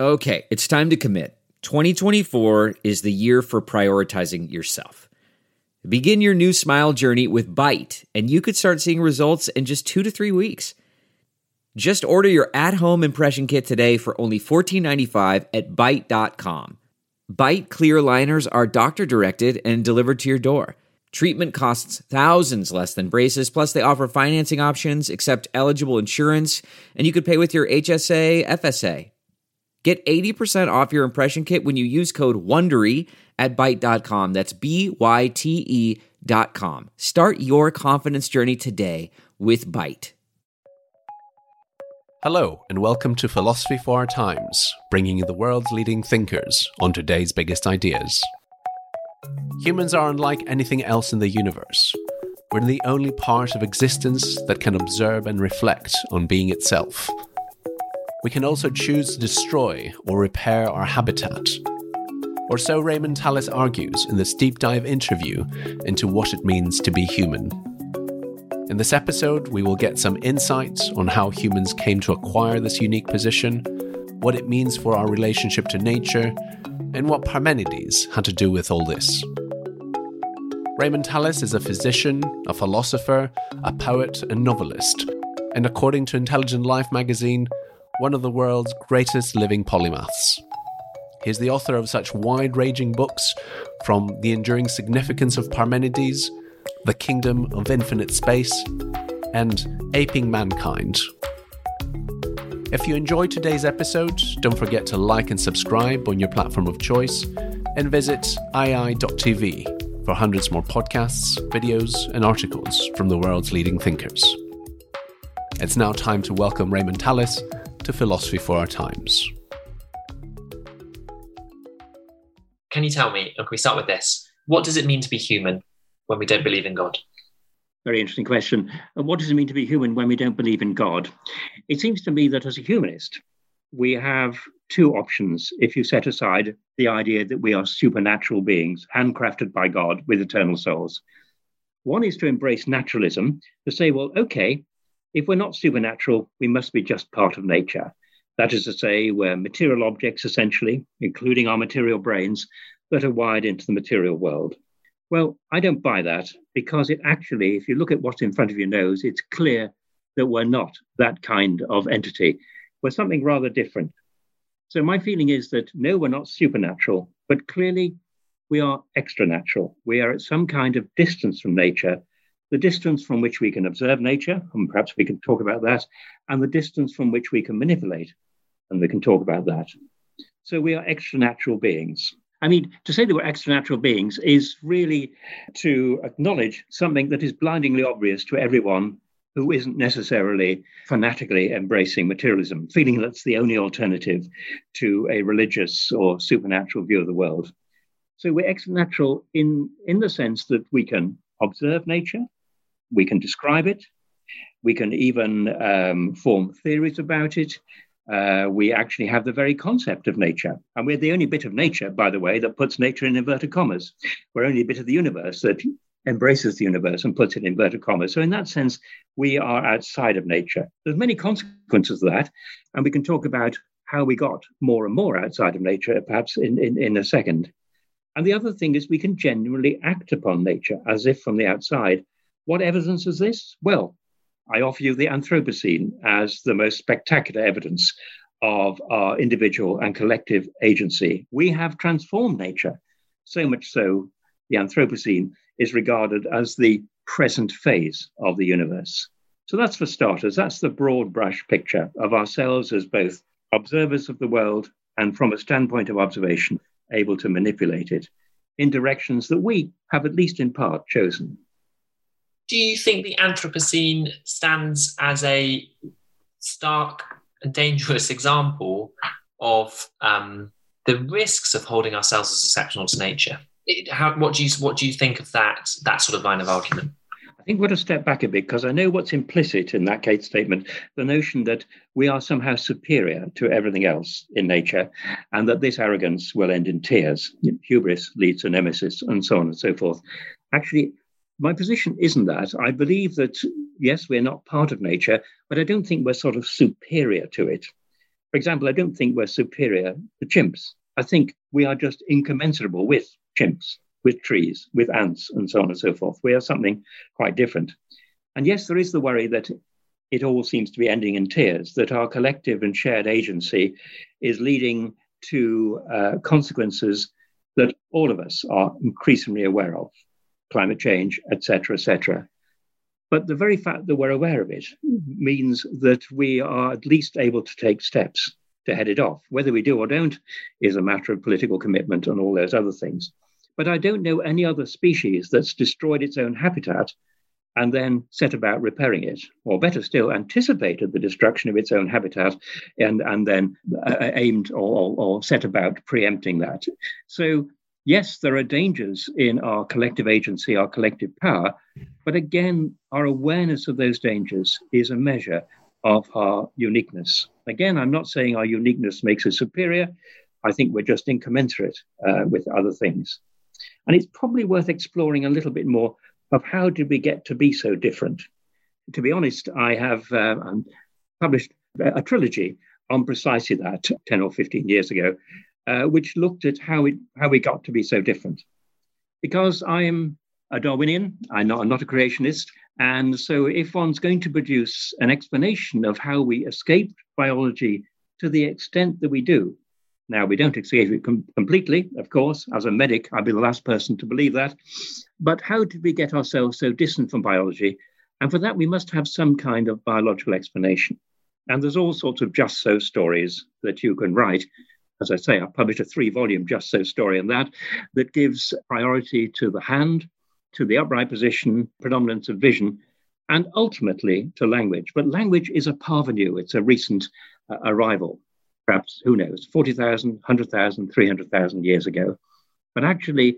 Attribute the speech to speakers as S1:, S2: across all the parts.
S1: Okay, it's time to commit. 2024 is the year for prioritizing yourself. Begin your new smile journey with Byte, and you could start seeing results in just 2 to 3 weeks. Just order your at-home impression kit today for only $14.95 at Byte.com. Byte clear liners are doctor-directed and delivered to your door. Treatment costs thousands less than braces, plus they offer financing options, accept eligible insurance, and you could pay with your HSA, FSA. Get 80% off your impression kit when you use code WONDERY at Byte.com. That's BYTE.com. Start your confidence journey today with Byte.
S2: Hello, and welcome to Philosophy for Our Times, bringing you the world's leading thinkers on today's biggest ideas. Humans are unlike anything else in the universe. We're the only part of existence that can observe and reflect on being itself. We can also choose to destroy or repair our habitat. Or so Raymond Tallis argues in this deep dive interview into what it means to be human. In this episode, we will get some insights on how humans came to acquire this unique position, what it means for our relationship to nature, and what Parmenides had to do with all this. Raymond Tallis is a physician, a philosopher, a poet, and novelist, and according to Intelligent Life magazine, one of the world's greatest living polymaths. He is the author of such wide-ranging books from The Enduring Significance of Parmenides, The Kingdom of Infinite Space, and Aping Mankind. If you enjoyed today's episode, don't forget to like and subscribe on your platform of choice, and visit ii.tv for hundreds more podcasts, videos, and articles from the world's leading thinkers. It's now time to welcome Raymond Tallis to Philosophy for Our Times.
S3: Can you tell me, and can we start with this, what does it mean to be human when we don't believe in God?
S4: Very interesting question. What does it mean to be human when we don't believe in God? It seems to me that as a humanist, we have two options if you set aside the idea that we are supernatural beings, handcrafted by God with eternal souls. One is to embrace naturalism, to say, well, okay, if we're not supernatural, we must be just part of nature. That is to say, we're material objects, essentially, including our material brains, that are wired into the material world. Well, I don't buy that because it actually, if you look at what's in front of your nose, it's clear that we're not that kind of entity. We're something rather different. So my feeling is that no, we're not supernatural, but clearly we are extranatural. We are at some kind of distance from nature, the distance from which we can observe nature, and perhaps we can talk about that, and the distance from which we can manipulate, and we can talk about that. So we are extranatural beings. I mean, to say that we're extranatural beings is really to acknowledge something that is blindingly obvious to everyone who isn't necessarily fanatically embracing materialism, feeling that's the only alternative to a religious or supernatural view of the world. So we're extranatural in the sense that we can observe nature, we can describe it, we can even form theories about it. We actually have the very concept of nature. And we're the only bit of nature, by the way, that puts nature in inverted commas. We're only a bit of the universe that embraces the universe and puts it in inverted commas. So in that sense, we are outside of nature. There's many consequences of that. And we can talk about how we got more and more outside of nature, perhaps in a second. And the other thing is we can genuinely act upon nature as if from the outside. What evidence is this? Well, I offer you the Anthropocene as the most spectacular evidence of our individual and collective agency. We have transformed nature, so much so the Anthropocene is regarded as the present phase of the universe. So that's for starters. That's the broad brush picture of ourselves as both observers of the world and from a standpoint of observation, able to manipulate it in directions that we have at least in part chosen.
S3: Do you think the Anthropocene stands as a stark and dangerous example of the risks of holding ourselves as exceptional to nature? What do you think of that sort of line of argument?
S4: I think we've got to step back a bit because I know what's implicit in that Kate statement, the notion that we are somehow superior to everything else in nature and that this arrogance will end in tears. Hubris leads to nemesis and so on and so forth. Actually, my position isn't that. I believe that, yes, we're not part of nature, but I don't think we're sort of superior to it. For example, I don't think we're superior to chimps. I think we are just incommensurable with chimps, with trees, with ants, and so on and so forth. We are something quite different. And yes, there is the worry that it all seems to be ending in tears, that our collective and shared agency is leading to consequences that all of us are increasingly aware of, climate change, etc., etc. But the very fact that we're aware of it means that we are at least able to take steps to head it off. Whether we do or don't is a matter of political commitment and all those other things. But I don't know any other species that's destroyed its own habitat and then set about repairing it, or better still, anticipated the destruction of its own habitat and then aimed or set about preempting that. So, yes, there are dangers in our collective agency, our collective power, but again, our awareness of those dangers is a measure of our uniqueness. Again, I'm not saying our uniqueness makes us superior. I think we're just incommensurate with other things. And it's probably worth exploring a little bit more of how did we get to be so different. To be honest, I have published a trilogy on precisely that 10 or 15 years ago, which looked at how we got to be so different. Because I am a Darwinian, I'm not a creationist, and so if one's going to produce an explanation of how we escaped biology to the extent that we do, now, we don't escape it completely, of course. As a medic, I'd be the last person to believe that. But how did we get ourselves so distant from biology? And for that, we must have some kind of biological explanation. And there's all sorts of just so stories that you can write. As I say, I've published a 3-volume just so story on that gives priority to the hand, to the upright position, predominance of vision, and ultimately to language. But language is a parvenu. It's a recent arrival. Perhaps, who knows, 40,000, 100,000, 300,000 years ago. But actually,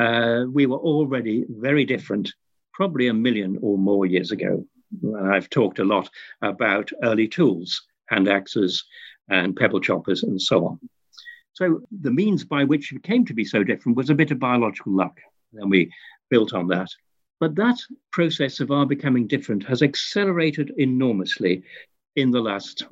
S4: we were already very different, probably 1 million or more years ago. I've talked a lot about early tools, hand axes and pebble choppers and so on. So the means by which it came to be so different was a bit of biological luck, and we built on that. But that process of our becoming different has accelerated enormously in the last,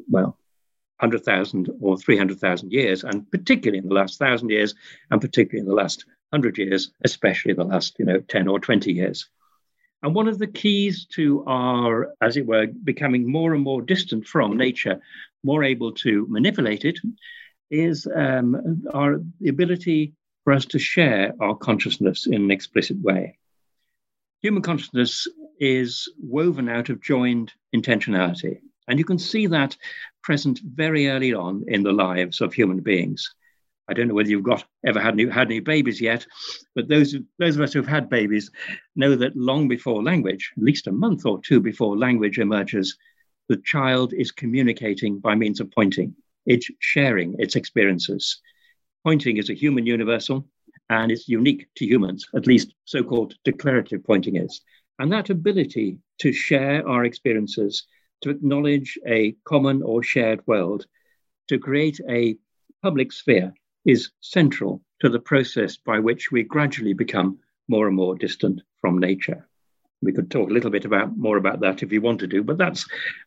S4: 100,000 or 300,000 years, and particularly in the last 1,000 years, and particularly in the last 100 years, especially the last 10 or 20 years. And one of the keys to our, as it were, becoming more and more distant from nature, more able to manipulate it, is the ability for us to share our consciousness in an explicit way. Human consciousness is woven out of joined intentionality. And you can see that present very early on in the lives of human beings. I don't know whether you've ever had any babies yet, but those of us who've had babies know that long before language, at least a month or two before language emerges, the child is communicating by means of pointing. It's sharing its experiences. Pointing is a human universal, and it's unique to humans, at least so-called declarative pointing is. And that ability to share our experiences, to acknowledge a common or shared world, to create a public sphere is central to the process by which we gradually become more and more distant from nature. We could talk a little bit more about that if you want to do, but that's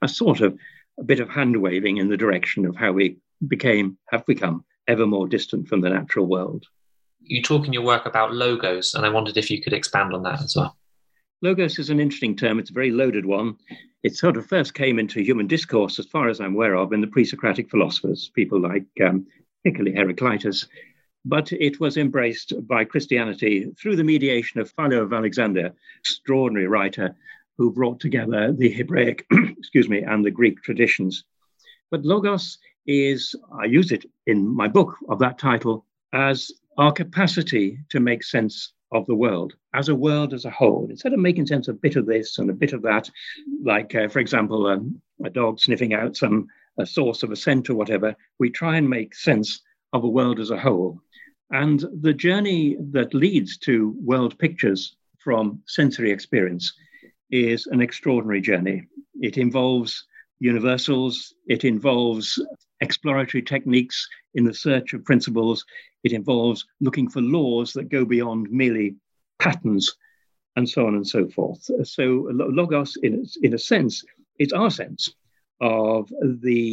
S4: a bit of hand waving in the direction of how we have become ever more distant from the natural world.
S3: You talk in your work about logos, and I wondered if you could expand on that as well.
S4: Logos is an interesting term. It's a very loaded one. It sort of first came into human discourse, as far as I'm aware of, in the pre-Socratic philosophers, people like particularly Heraclitus. But it was embraced by Christianity through the mediation of Philo of Alexandria, extraordinary writer who brought together the Hebraic, and the Greek traditions. But logos is, I use it in my book of that title, as our capacity to make sense of the world as a whole, instead of making sense of a bit of this and a bit of that, like, for example, a dog sniffing out a source of a scent or whatever, we try and make sense of a world as a whole. And the journey that leads to world pictures from sensory experience is an extraordinary journey. It involves universals, it involves exploratory techniques in the search of principles, it involves looking for laws that go beyond merely patterns, and so on and so forth. So logos, in a sense, it's our sense of the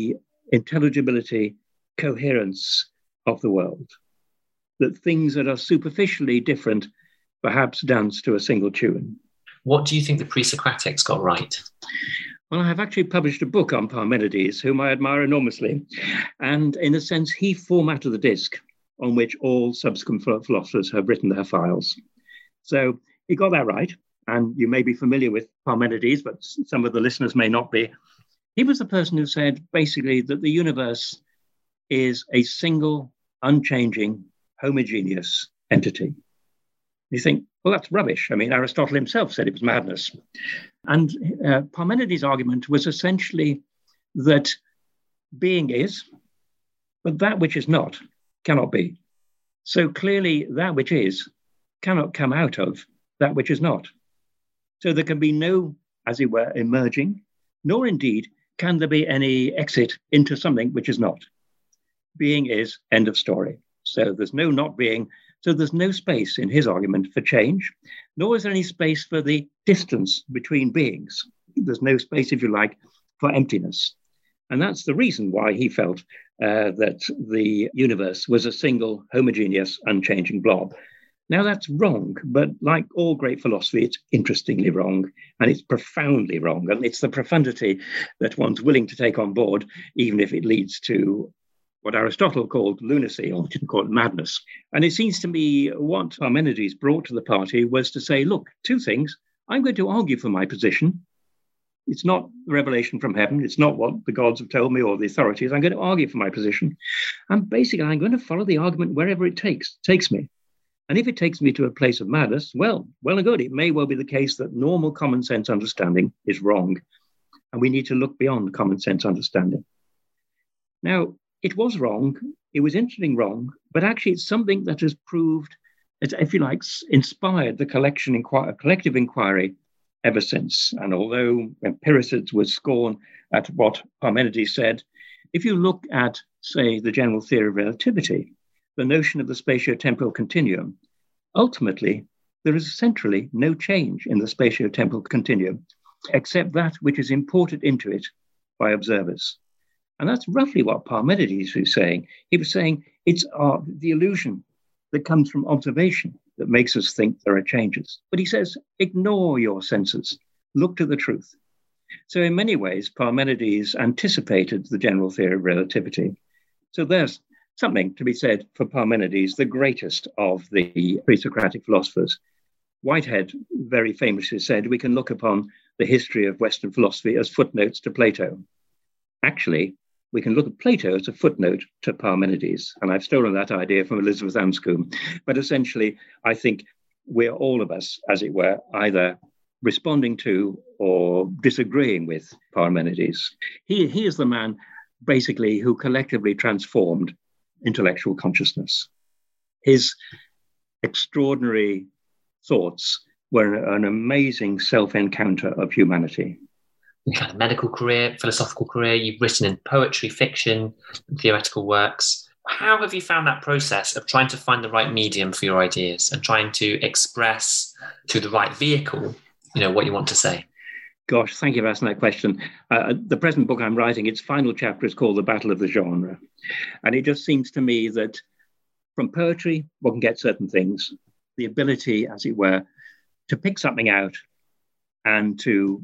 S4: intelligibility, coherence of the world. That things that are superficially different perhaps dance to a single tune.
S3: What do you think the pre-Socratics got right?
S4: Well, I have actually published a book on Parmenides, whom I admire enormously. And in a sense, he formatted the disk on which all subsequent philosophers have written their files. So he got that right. And you may be familiar with Parmenides, but some of the listeners may not be. He was the person who said, basically, that the universe is a single, unchanging, homogeneous entity. You think, well, that's rubbish. I mean, Aristotle himself said it was madness. And Parmenides' argument was essentially that being is, but that which is not cannot be. So clearly, that which is cannot come out of that which is not. So there can be no, as it were, emerging, nor indeed can there be any exit into something which is not. Being is, end of story. So there's no not being. So there's no space in his argument for change, nor is there any space for the distance between beings. There's no space, if you like, for emptiness. And that's the reason why he felt that the universe was a single, homogeneous, unchanging blob. Now, that's wrong, but like all great philosophy, it's interestingly wrong, and it's profoundly wrong. And it's the profundity that one's willing to take on board, even if it leads to what Aristotle called lunacy, or didn't call it madness. And it seems to me what Parmenides brought to the party was to say, look, two things. I'm going to argue for my position. It's not revelation from heaven. It's not what the gods have told me or the authorities. I'm going to argue for my position. And basically, I'm going to follow the argument wherever it takes me. And if it takes me to a place of madness, well and good. It may well be the case that normal common sense understanding is wrong. And we need to look beyond common sense understanding. Now, it was wrong. It was interesting wrong, but actually it's something that has proved, if you like, inspired the collective inquiry ever since. And although empiricists would scorn at what Parmenides said, if you look at, say, the general theory of relativity, the notion of the spatio-temporal continuum, ultimately, there is centrally no change in the spatio-temporal continuum, except that which is imported into it by observers. And that's roughly what Parmenides was saying. He was saying it's the illusion that comes from observation that makes us think there are changes. But he says, ignore your senses, look to the truth. So in many ways, Parmenides anticipated the general theory of relativity. So there's something to be said for Parmenides, the greatest of the pre-Socratic philosophers. Whitehead very famously said, we can look upon the history of Western philosophy as footnotes to Plato. Actually, we can look at Plato as a footnote to Parmenides. And I've stolen that idea from Elizabeth Anscombe. But essentially, I think we're all of us, as it were, either responding to or disagreeing with Parmenides. He is the man, basically, who collectively transformed intellectual consciousness. His extraordinary thoughts were an amazing self-encounter of humanity.
S3: You've had a medical career, philosophical career, you've written in poetry, fiction, theoretical works. How have you found that process of trying to find the right medium for your ideas and trying to express through the right vehicle, what you want to say?
S4: Gosh, thank you for asking that question. The present book I'm writing, its final chapter is called The Battle of the Genre. And it just seems to me that from poetry, one can get certain things, the ability, as it were, to pick something out and to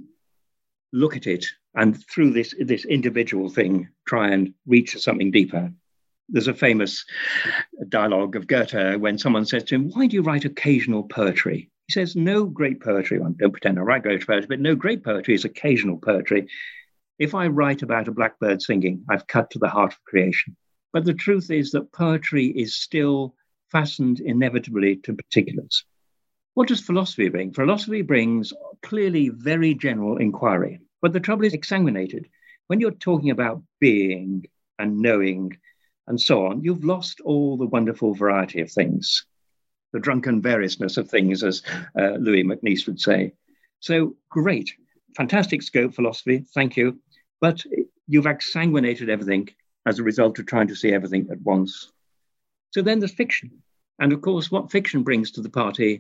S4: look at it, and through this individual thing, try and reach something deeper. There's a famous dialogue of Goethe when someone says to him, why do you write occasional poetry? He says, no great poetry, I don't pretend I write great poetry, but no great poetry is occasional poetry. If I write about a blackbird singing, I've cut to the heart of creation. But the truth is that poetry is still fastened inevitably to particulars. What does philosophy bring? Philosophy brings clearly very general inquiry, but the trouble is exsanguinated. When you're talking about being and knowing and so on, you've lost all the wonderful variety of things, the drunken variousness of things, as Louis MacNeice would say. So great, fantastic scope, philosophy, thank you. But you've exsanguinated everything as a result of trying to see everything at once. So then there's fiction. And of course, what fiction brings to the party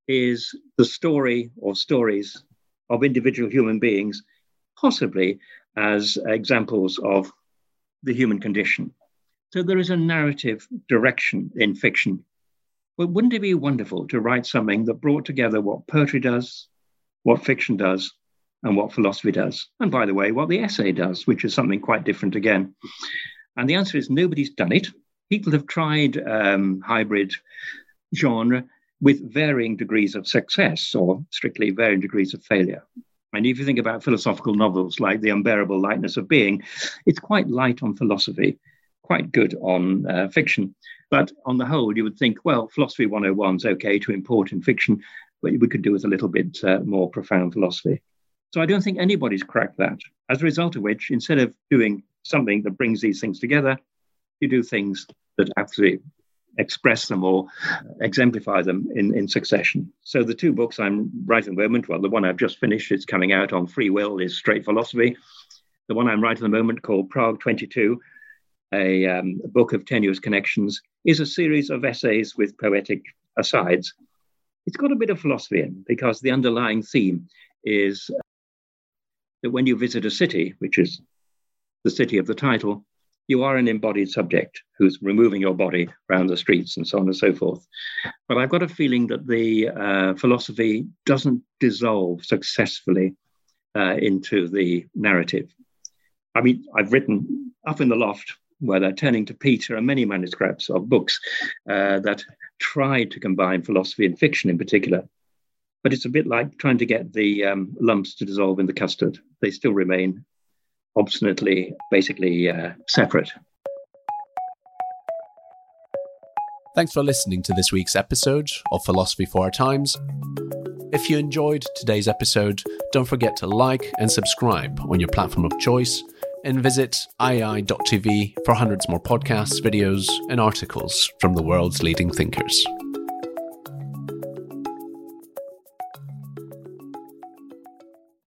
S4: is the story or stories of individual human beings, possibly as examples of the human condition. So there is a narrative direction in fiction. But wouldn't it be wonderful to write something that brought together what poetry does, what fiction does, and what philosophy does? And by the way, what the essay does, which is something quite different again. And the answer is nobody's done it. People have tried hybrid genre with varying degrees of success or strictly varying degrees of failure. And if you think about philosophical novels like The Unbearable Lightness of Being, it's quite light on philosophy, quite good on fiction. But on the whole, you would think, well, Philosophy 101 is okay to import in fiction, but we could do with a little bit more profound philosophy. So I don't think anybody's cracked that. As a result of which, instead of doing something that brings these things together, you do things that actually express them or exemplify them in succession. So the two books I'm writing at the moment, well, the one I've just finished, it's coming out on free will, is Straight Philosophy. The one I'm writing at the moment, called Prague 22, a book of tenuous connections, is a series of essays with poetic asides. It's got a bit of philosophy in, because the underlying theme is that when you visit a city, which is the city of the title, you are an embodied subject who's removing your body around the streets and so on and so forth. But I've got a feeling that the philosophy doesn't dissolve successfully into the narrative. I mean, I've written Up in the Loft, where they're turning to Peter, and many manuscripts of books that tried to combine philosophy and fiction in particular. But it's a bit like trying to get the lumps to dissolve in the custard. They still remain obstinately, basically separate.
S2: Thanks for listening to this week's episode of Philosophy for Our Times. If you enjoyed today's episode, don't forget to like and subscribe on your platform of choice, and visit iai.tv for hundreds more podcasts, videos, and articles from the world's leading thinkers.